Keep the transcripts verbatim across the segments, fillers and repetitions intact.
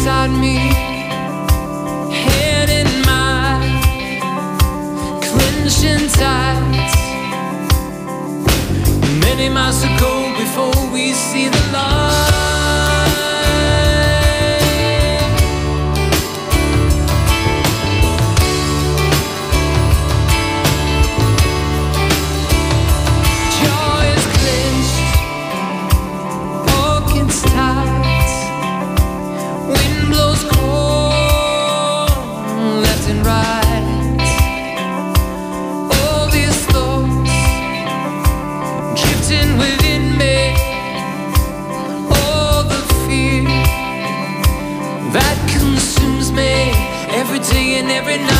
beside me, head in mine, clenching tight. Many miles to go before we see the light. Every day and every night.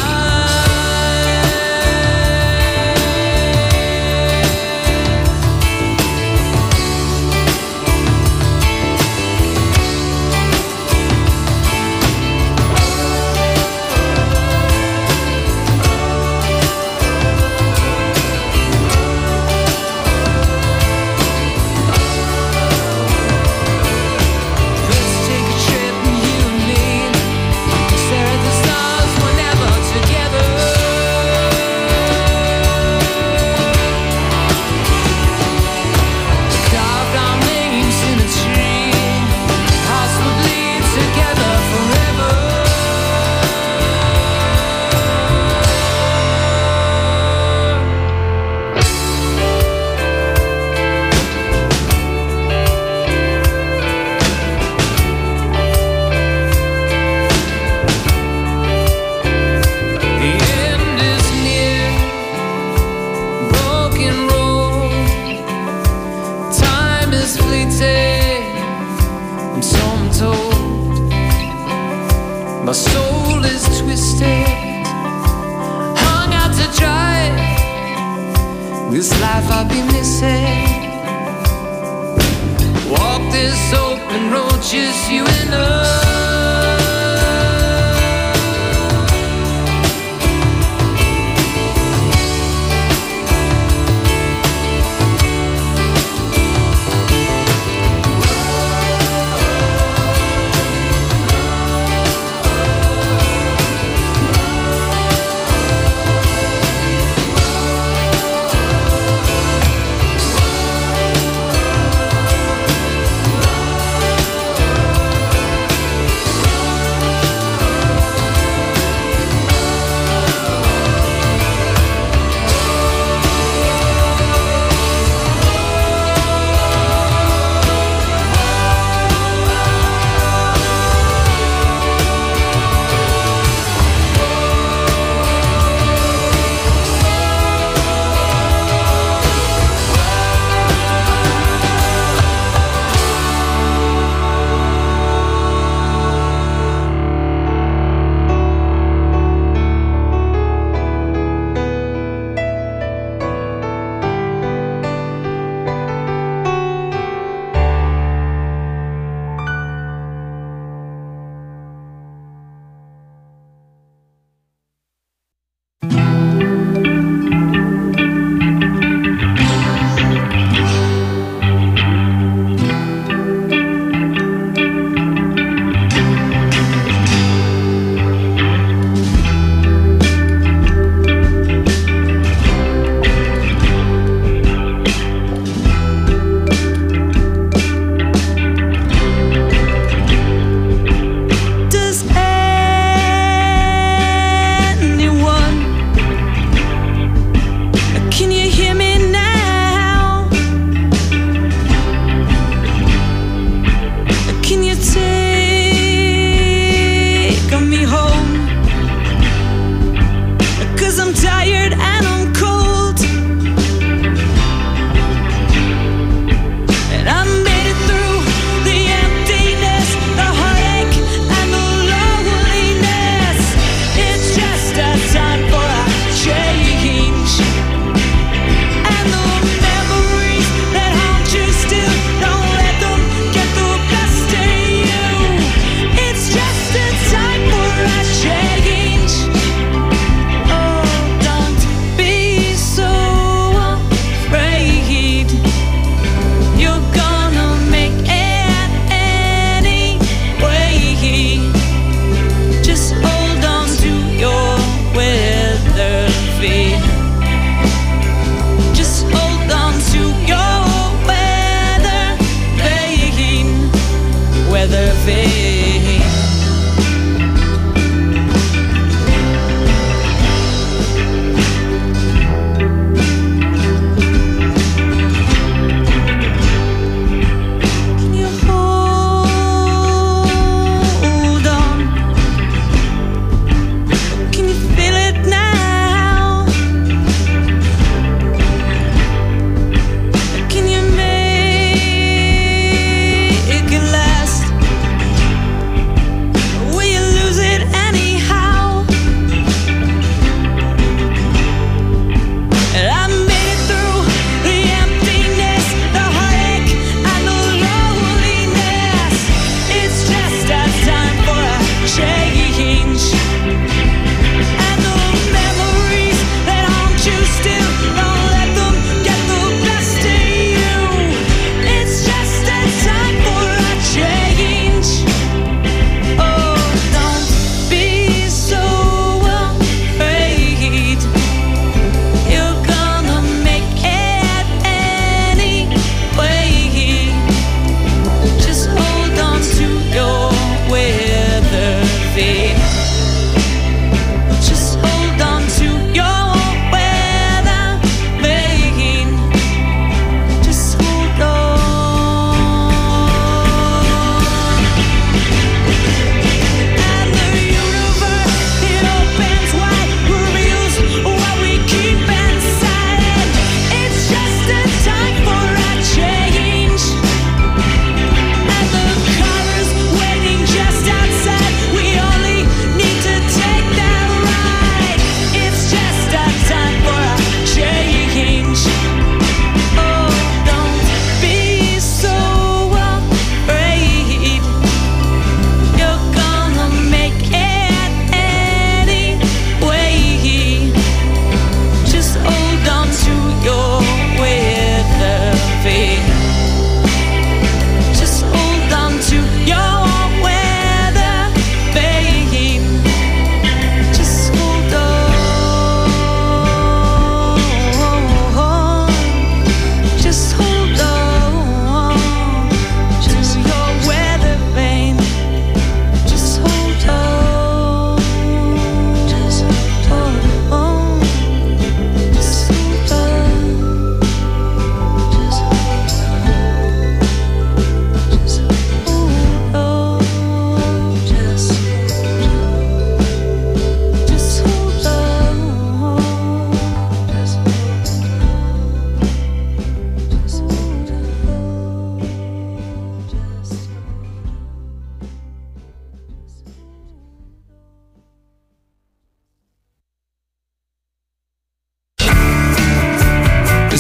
My soul is twisted, hung out to dry. This life I've been missing. Walk this open road, just you and I.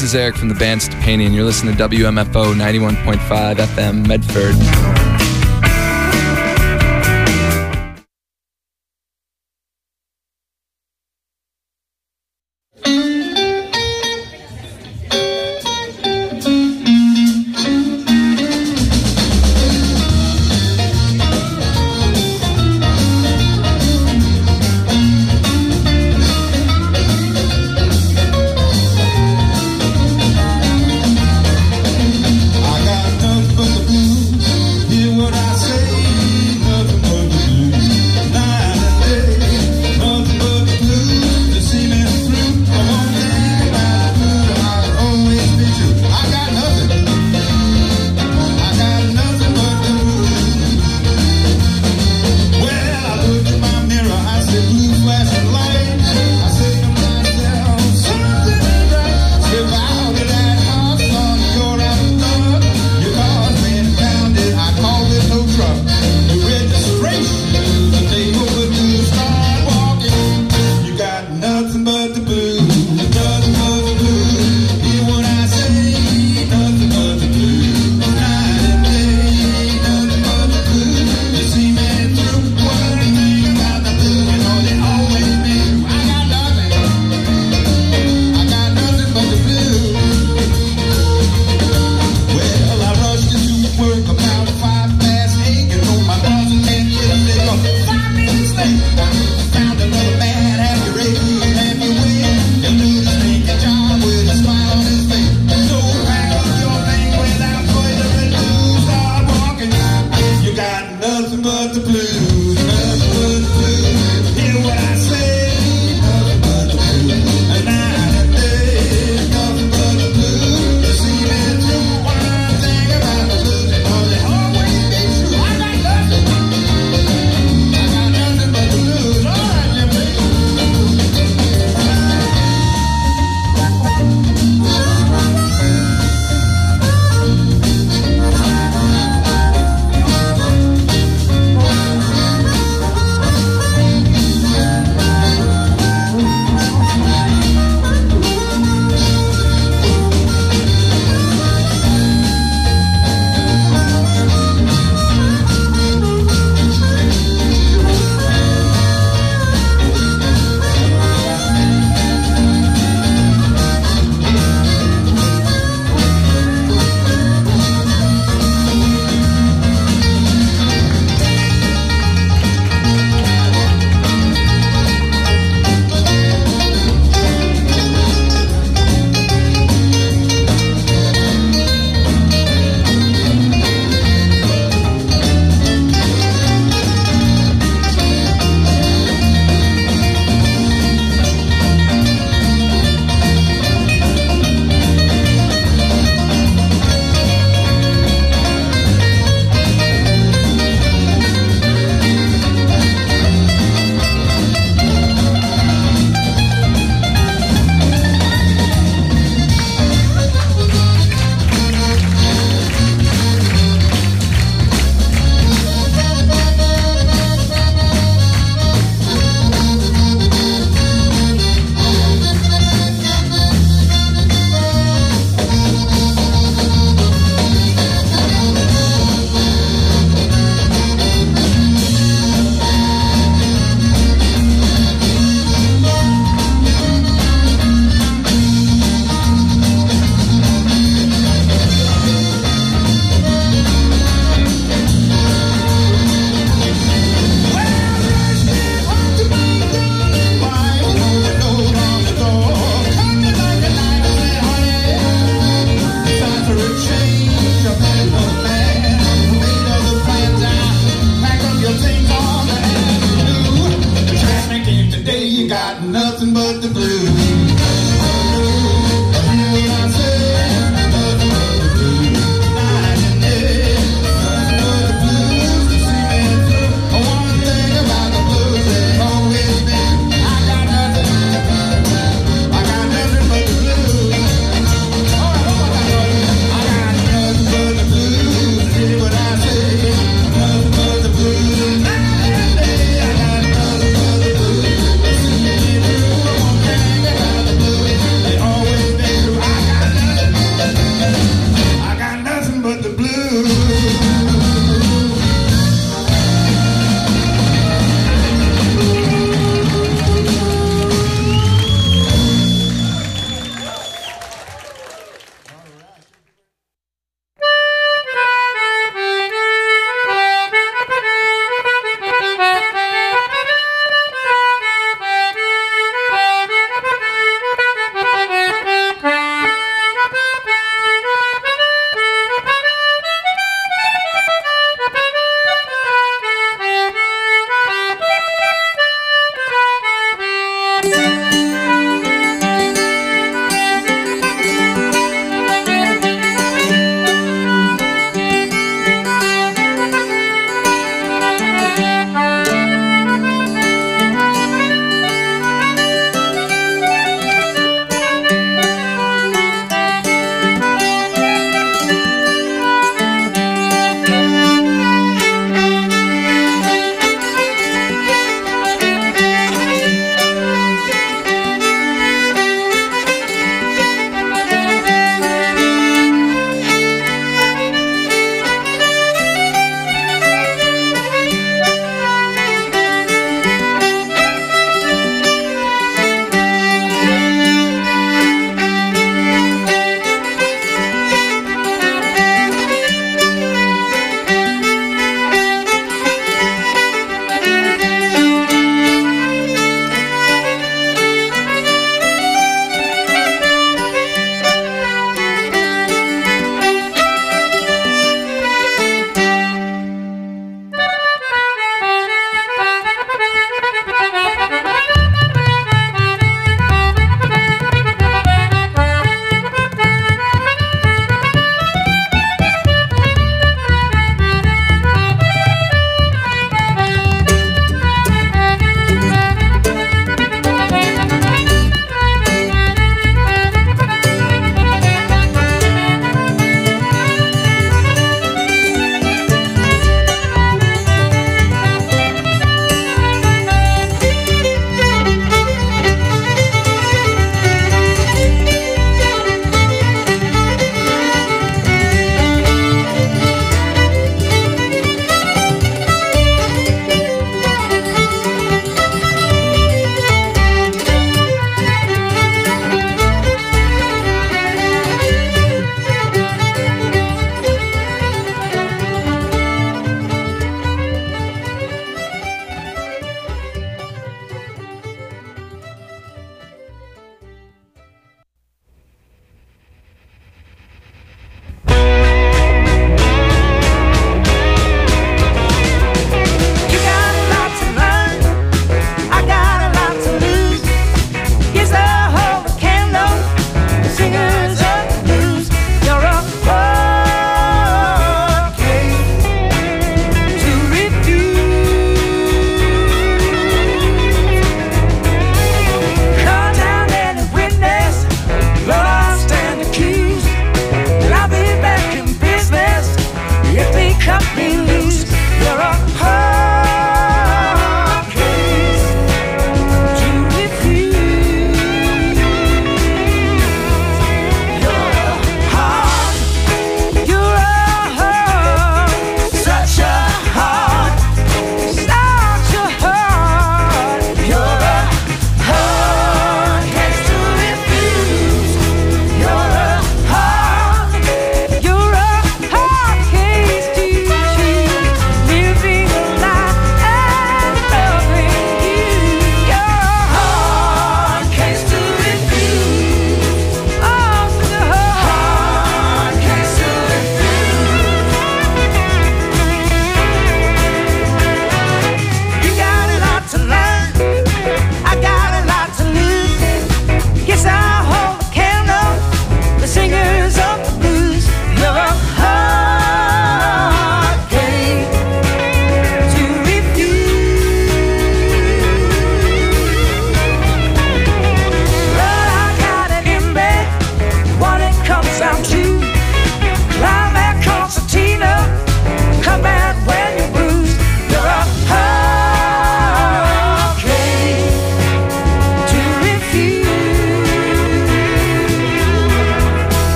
This is Eric from the band Stepani, and you're listening to W M F O ninety-one point five F M Medford.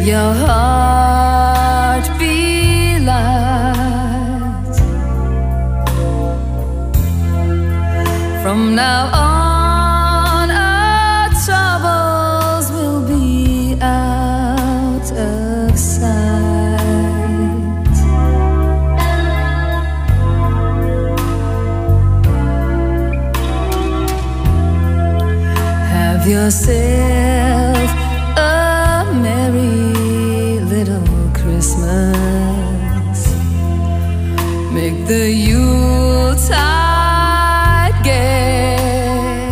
your heart be light. From now on, our troubles will be out of sight. Have yourself a merry little Christmas. Make the Yuletide gay.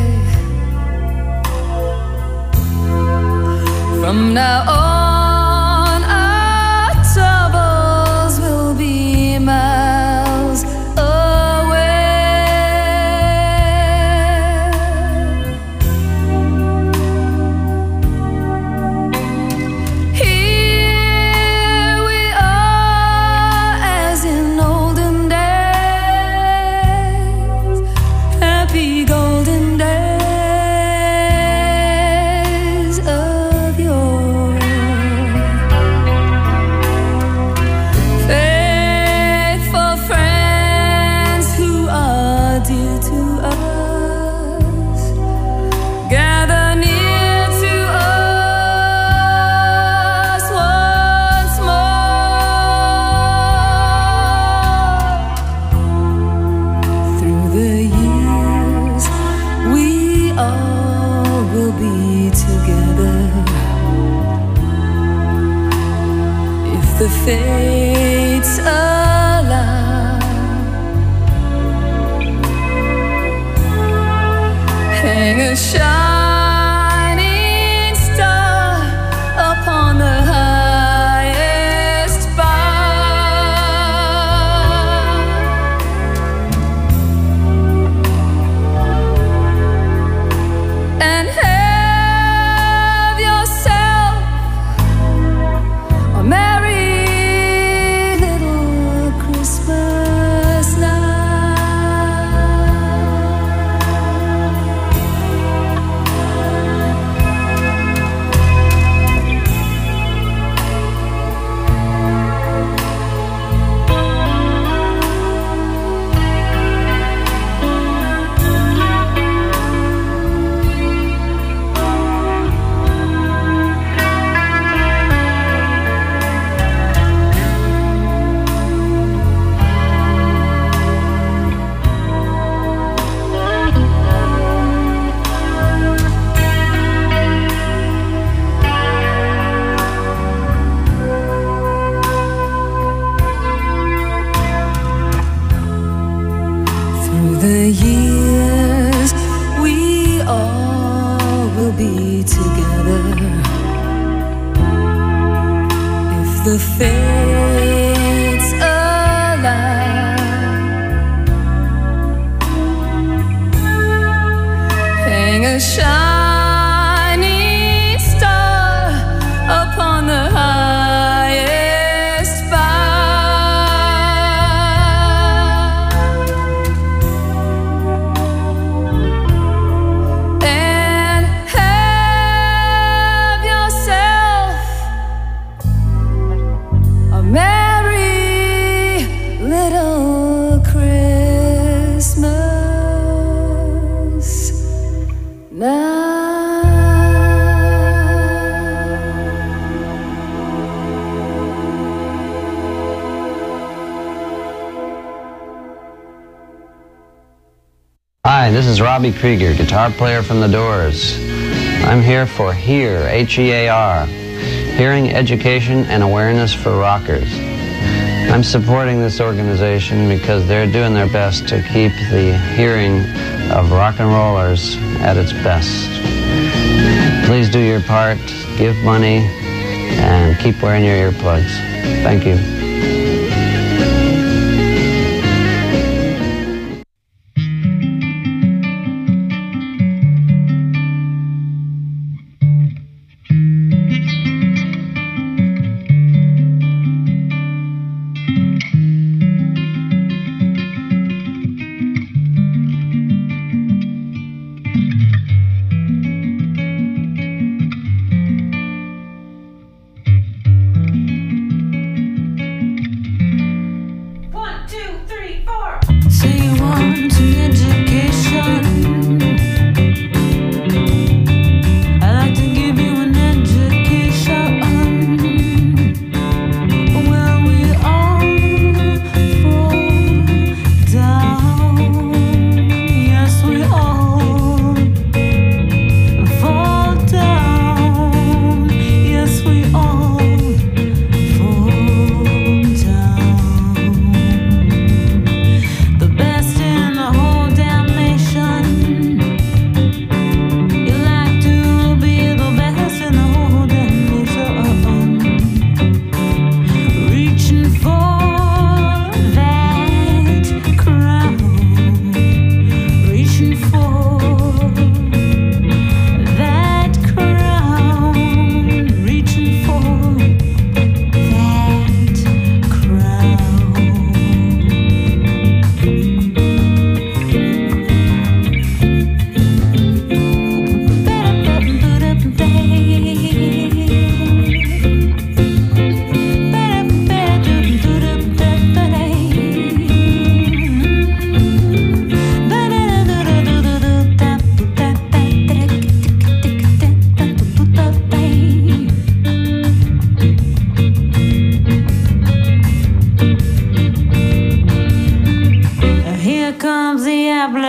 From now on, our troubles will be miles away. Here we are as in olden days, happy golden days of yore. Faithful friends who are dear to us, gather near to us once more. Through the years, we all will be together. If the fates allow, hang a shining star upon the highest bough, and have yourself a merry little Christmas Through the years, we all will be together. If the fates allow, hang a shining star upon the highest bough, and have yourself a merry little Christmas now. Hi, this is Robbie Krieger, guitar player from The Doors. I'm here for HEAR, H E A R, Hearing Education and Awareness for Rockers. I'm supporting this organization because they're doing their best to keep the hearing of rock and rollers at its best. Please do your part, give money, and keep wearing your earplugs. Thank you.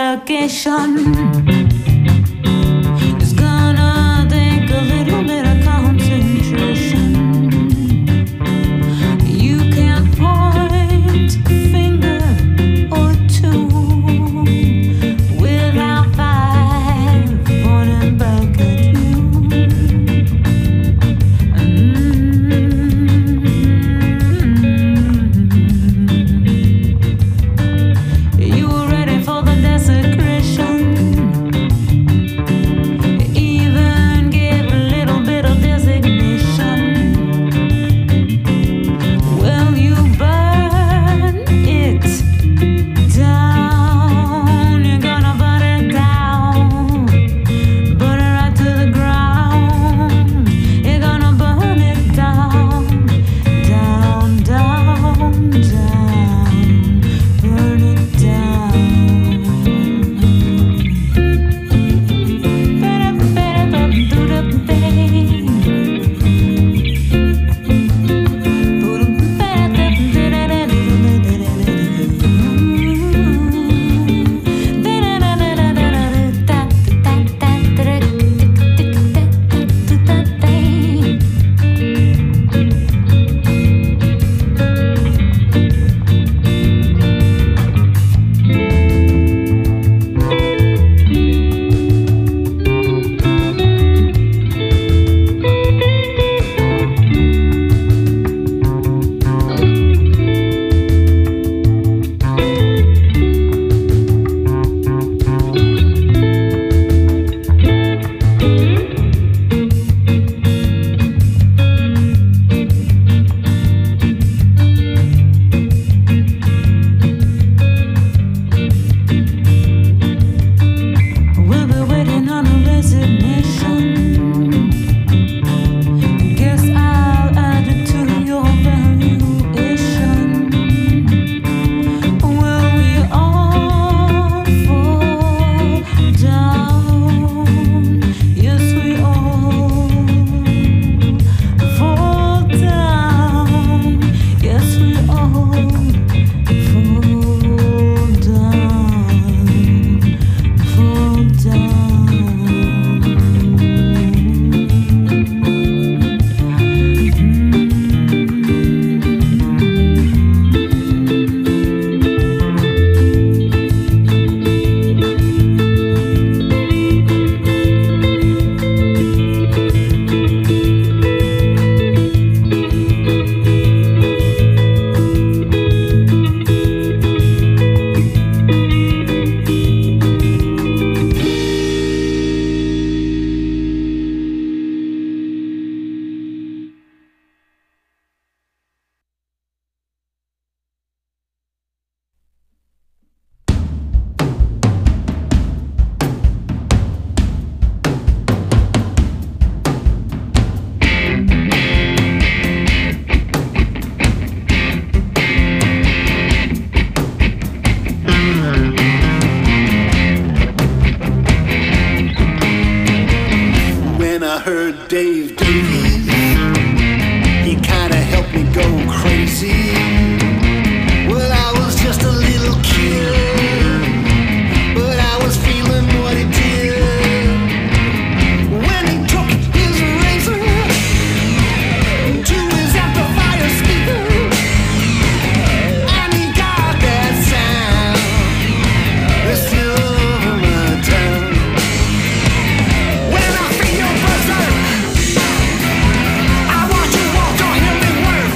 vacation. It's gonna take a little bit of concentration. You can't point a finger or two without five pointing back at you. Mm-hmm. You were ready for the desecration. Even gave a little bit of designation. Well, you burn it down. You're gonna burn it down. Burn it right to the ground. You're gonna burn it down. Down, down, down. Burn it down. We'll be waiting on a resignation. Guess I'll add it to your valuation. Will we all fall down? Yes, we all fall down. Yes, we all fall down. Fall When I heard Dave Davies, he kinda helped me go crazy. Well, I was just a little kid, but I was feeling what he did. When he took his razor to his amplifier speaker, and he got that sound that's still over my town. When I feel your berserk, I watch you walk on him and work.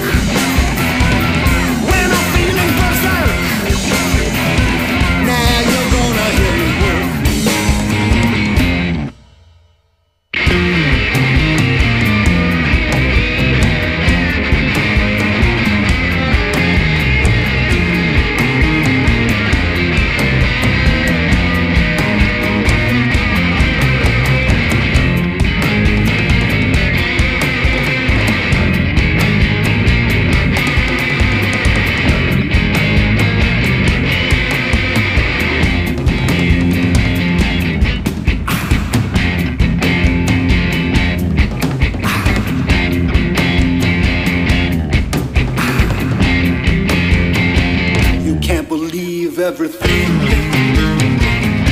When I'm feeling berserk, now you're gonna hear me work. You can't believe everything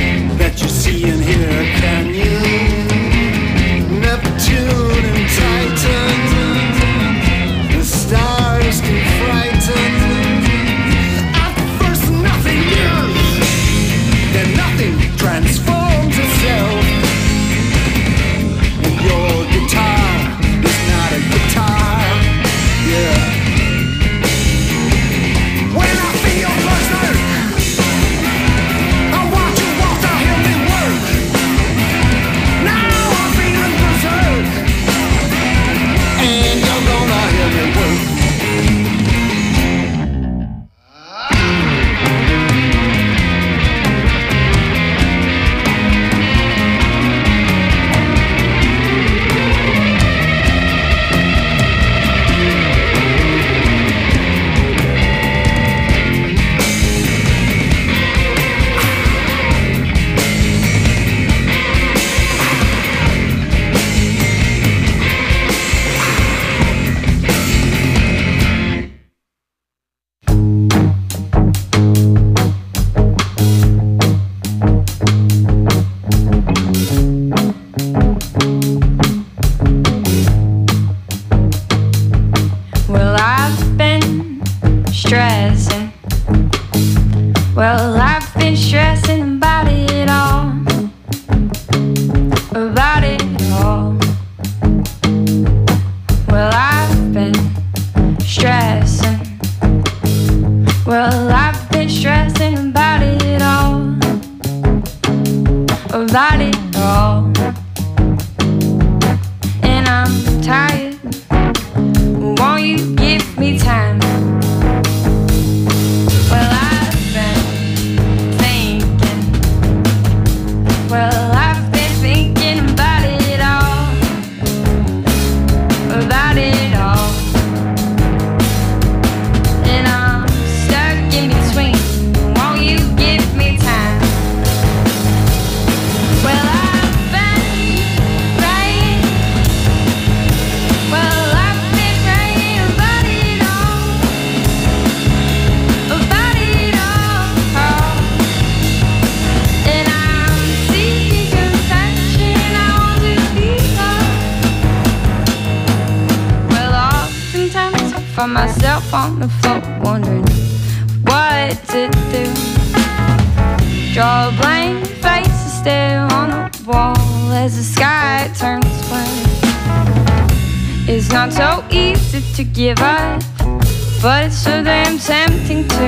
find myself on the floor wondering what to do. Draw a blank face and stare on the wall as the sky turns black. It's not so easy to give up, but it's so damn tempting to.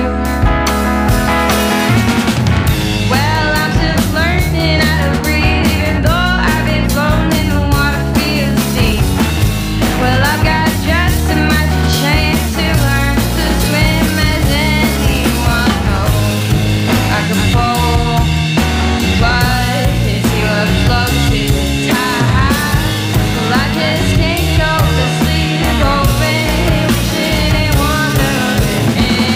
Well, I'm still learning how to breathe, even though I've been floating in the water feels deep. Well, I've got just as much chance to learn to swim as anyone knows. I can pull, but it's your floating tide. Well, I just can't go to sleep, hoping, wishing and wondering.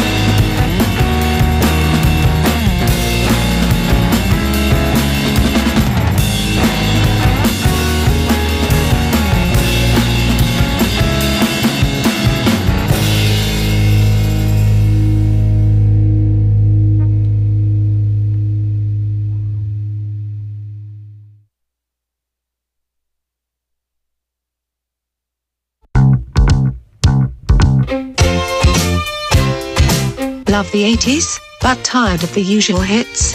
Love the eighties, but tired of the usual hits?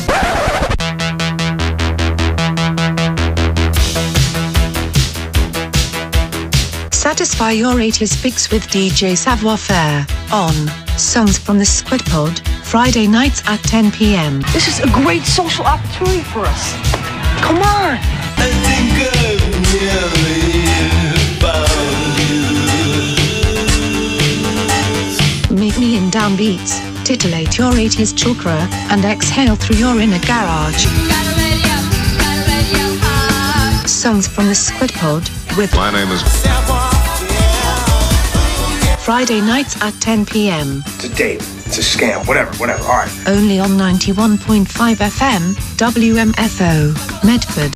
Satisfy your eighties fix with D J Savoir Faire on Songs from the Squid Pod, Friday nights at ten p m. This is a great social opportunity for us. Come on! I think I've nearly found you. Meet me in downbeats, titillate your eighties chakra, and exhale through your inner garage. Songs from the Squid Pod with My name is Friday nights at ten p m. It's a date. It's a scam. Whatever, whatever. All right. Only on ninety-one point five F M, W M F O, Medford.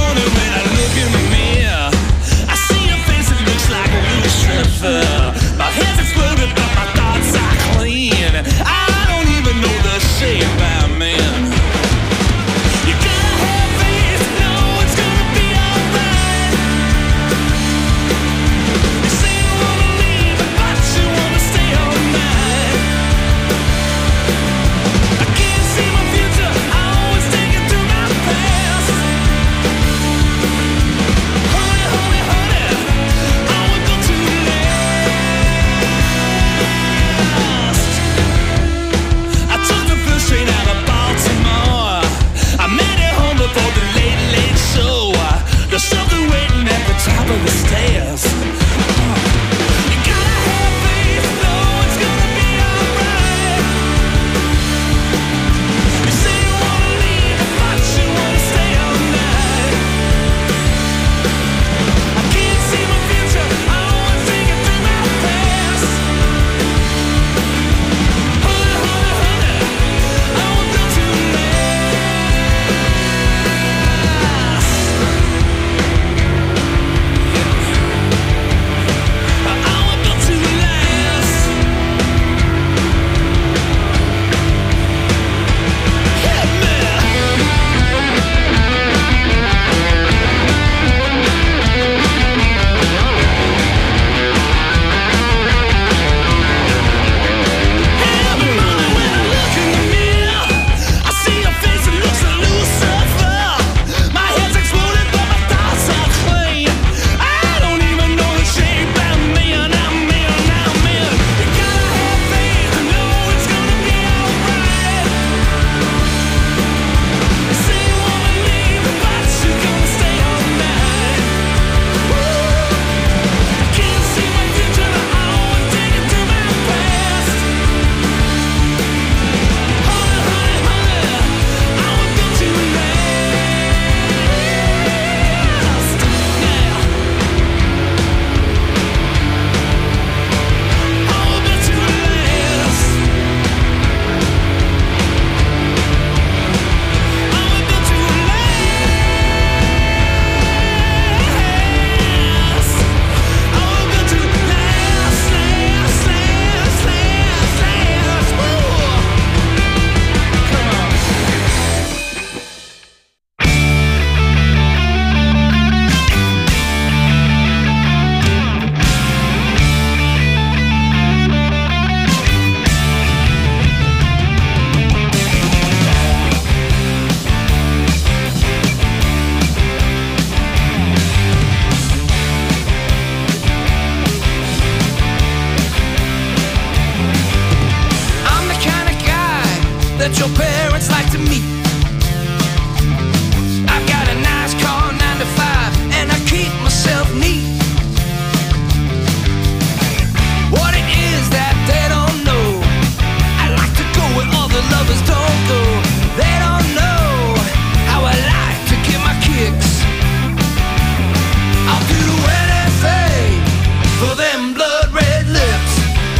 My that your parents like to meet. I've got a nice car, nine to five, and I keep myself neat. What it is that they don't know, I like to go where other lovers don't go. They don't know how I like to get my kicks. I'll do anything for them blood red lips.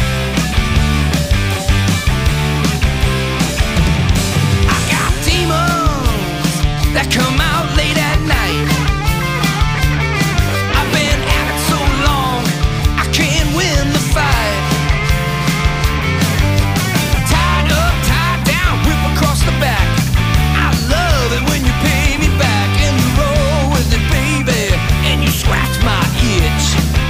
I got demons that come out late at night. I've been at it so long, I can't win the fight. Tied up, tied down, whip across the back. I love it when you pay me back and you roll with it, baby, and you scratch my itch.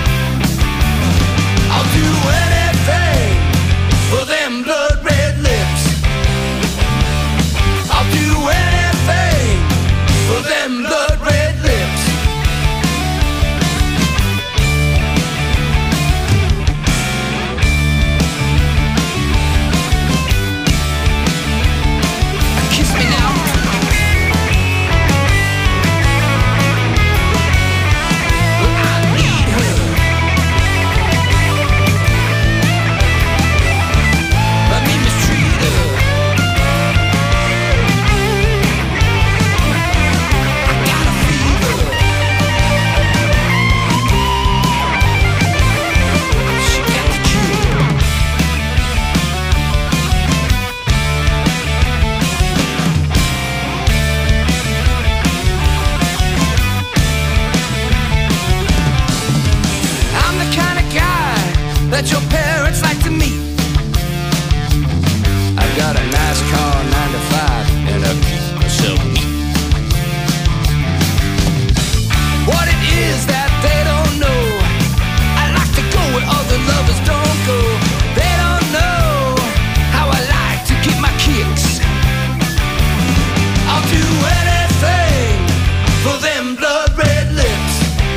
I'll do anything for them blood red lips. I'll do anything for them blood red lips. Kiss me now. I need her. Let me mistreat her. I got a fever. She got the cure. I'm the kind of guy that your parents like to meet. I've got a nice car, nine to five, and I keep myself neat. What it is that they don't know, I like to go where other lovers don't go. They don't know how I like to get my kicks. I'll do anything for them blood red lips.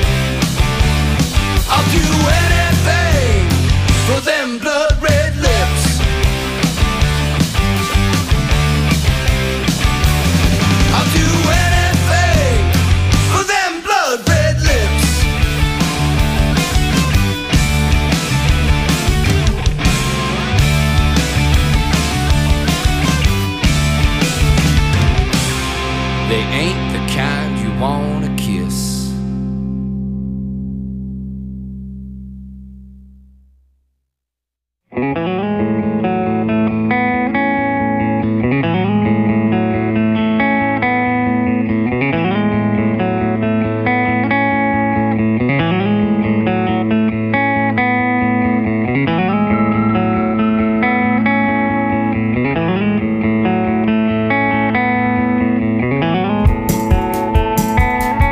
I'll do anything for them blood red lips. I'll do anything for them blood red lips. They ain't the kind you wanna kiss. Thank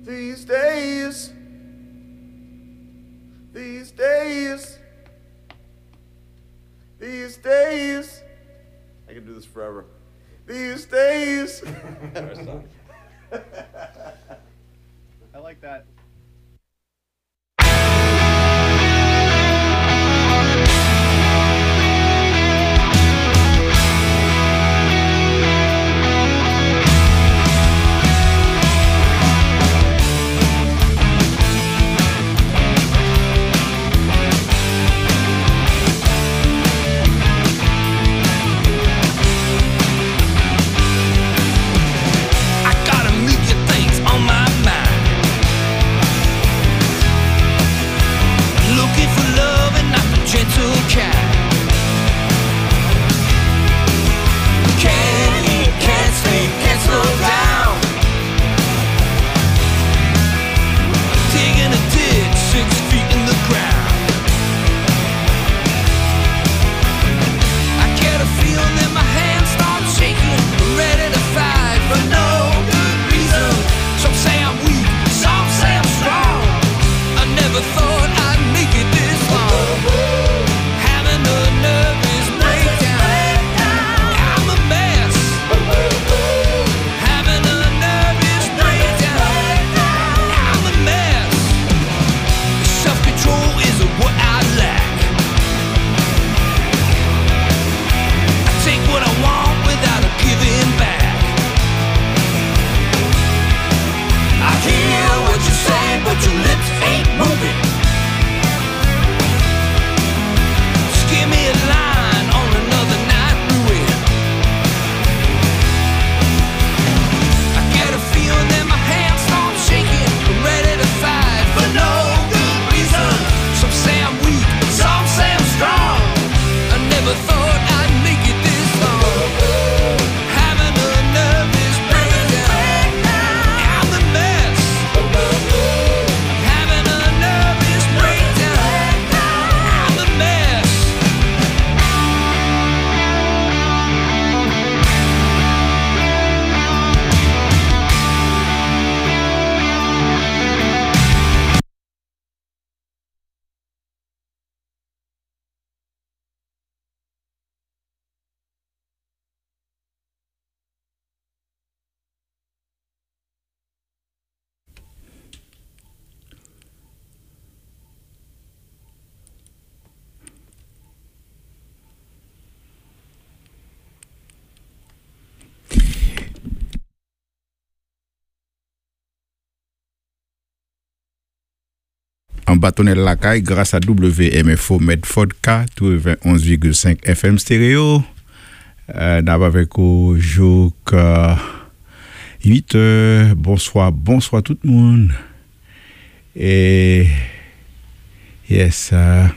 These days, these days, these days, I can do this forever. These days. I like that. En bâtonnel la caille grâce à W M F O Medford K quatre-vingt-onze virgule cinq F M stéréo. Euh, D'abord avec au jour euh, huit heures. Bonsoir, bonsoir tout le monde. Et yes, euh,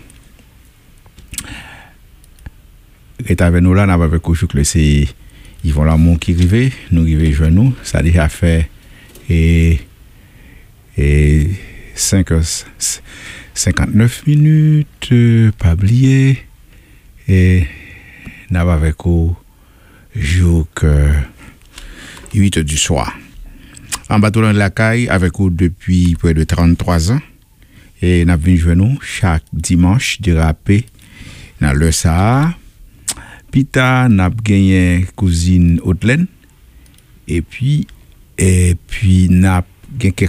est avec nous là, n'a avec au jour que c'est Yvon Lamont qui arrive, nous arrive joindre nous, ça a déjà fait et et cinq heures cinquante-neuf minutes, euh, pas oublier, et n'a pas avec au jour que huit heures du soir. En bateau dans la caille avec vous depuis près de trente-trois ans, et n'a venu jouer nous chaque dimanche de rapper dans le Sahara. Pita n'a gagné cousine Hautelaine, et puis et puis n'a gagné quelques